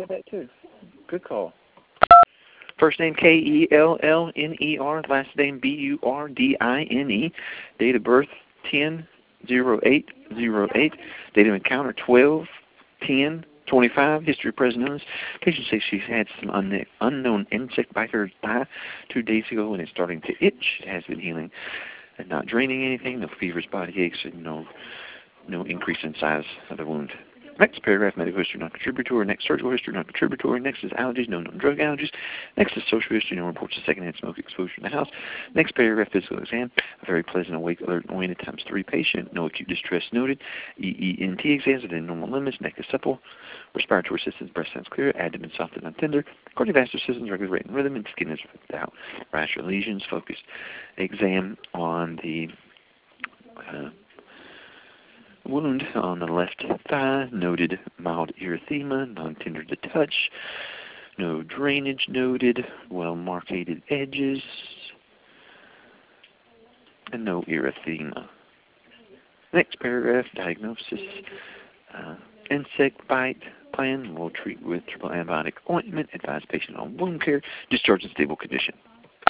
have that too. Good call. First name Kellner, last name Burdine. Date of birth 10/08/08. Date of encounter 12/10/25. History of present illness. Patient says she's had some unknown insect bite her thigh 2 days ago and it's starting to itch. It has been healing and not draining anything. No fevers, body aches, and no increase in size of the wound. Next paragraph, medical history non-contributory. Next, surgical history non-contributory. Next is allergies, no known drug allergies. Next is social history, no reports of secondhand smoke exposure in the house. Next paragraph, physical exam. A very pleasant, awake, alert, and oriented ×3 patient. No acute distress noted. EENT exams within normal limits. Neck is supple. Respiratory systems, breast sounds clear. Abdomen soft and non-tender. Cardiovascular systems, regular rate and rhythm, and skin is without rash or lesions. Focused exam on the wound on the left thigh, noted mild erythema, non-tender to touch, no drainage noted, well-marcated edges, and no erythema. Next paragraph, diagnosis, insect bite plan, will treat with triple antibiotic ointment, advise patient on wound care, discharge in stable condition.